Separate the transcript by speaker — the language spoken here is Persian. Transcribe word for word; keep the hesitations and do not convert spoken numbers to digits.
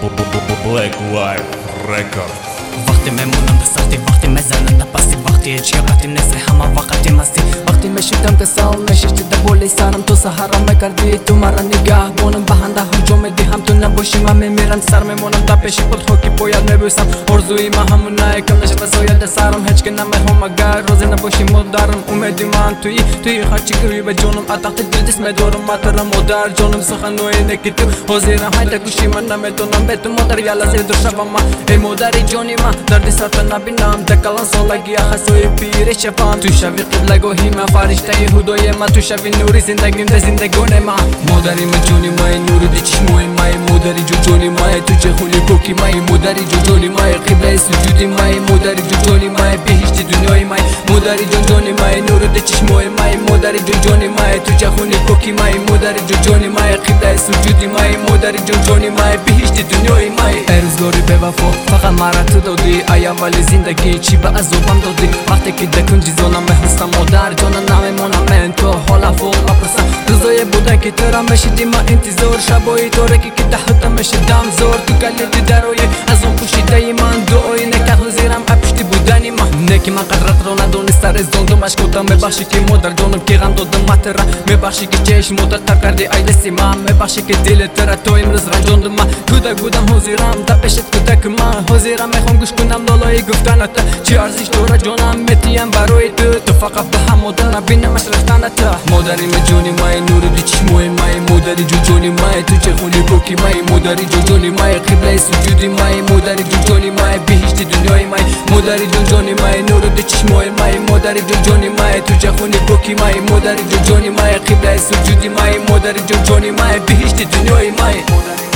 Speaker 1: Black Life Record.
Speaker 2: وقتی میمونم به سختی، وقتی میزنم نپستی، وقتی هیچ وقتی نیستی، همه وقتی مستی، وقتی میشیدم که سال میشیدی بولی سرم، تو سهرم میکردی، تو مرا نگاه بونم بهنده هم میدی، هم تو نباشی من میمیرم، سر میمونم تا پیشی بود خوکی باید میبوسم، ارزوی من همونه کم نشد سویل سرم، هیچ که نمیخوام اگر روزی نباشی مدارم، امیدی من توی توی هرچی گروی به جونم، اتاقت دل دست میدارم مطرم مدار جونم، سخنوی نکی تو حاضرم هایده گوشی من نمیتونم به تو مدر یالا زیدر شوم من، ای مداری جونی من دردی سرت نبینم، دکلان سالگی خسوی پیر شفام، تو شوی قبل گوهی من فرشته هدوی من، تو شوی نوری زندگیم ده زندگون من، مداری من جونی مای نور دی چشموی مای، مداری جو جونی مای تو چه خونی پوکی مای، مداری جو جونی مای قبله سجودی مای، مداری جو جونی مای بهشت دنیای مای، مداری جو جونی مای نور دی چشموی مای، مداری جو جونی مای تو چه خونی پوکی مای، مداری جو جونی مای قبله سجودی مای، مداری جو جونی مای بهشت دنیای مای، روزگاری به وفا فقط مرا تو دادی، ای اولی زندگی چی به عذابم دادی، وقتی که دکن جیزانم بهستم مادر جانم نمیمونم من تو حالا فوق بپرسم، روزای بودن که تو را میشیدی من انتظار، شبایی تو رکی که تحتم میشیدم زور، تو کلیدی دروی از اون پوشیده من، دعای نکرد حضیرم اپشتی بودنی من، نکی من قدرت رو ندونست از دوندم اشکودم، میبخشی که مادر جانم که غم دادم مترم، میبخشی که چشم مدت تر کردی ای دستی من، میبخشی که دل تر تو امروز رنجاندم من، کودک بودم حضیرم تا پیشت کودک من، حضیرم میخوام گوش کنم لالای گفتنت، چی ارزش تو را جانم میتیم برای تو، تو فقط به هم مادر نبینمش رفتنت، مادری می جونی مای نور دی چشموی مای، مادری جو جونی مای تو چه خونی پوکی مای، مادری جو جونی مای قبله سجودی مای، مادری جو جونی مای بهشت دنیای مای، مادری جو جونی مای نور دی چشموی مای، مادری جو جونی مای تو چه خونی پوکی مای، مادری جو جونی مای قبله سجودی مای، مادری جو جونی مای بهشت دنیای مای.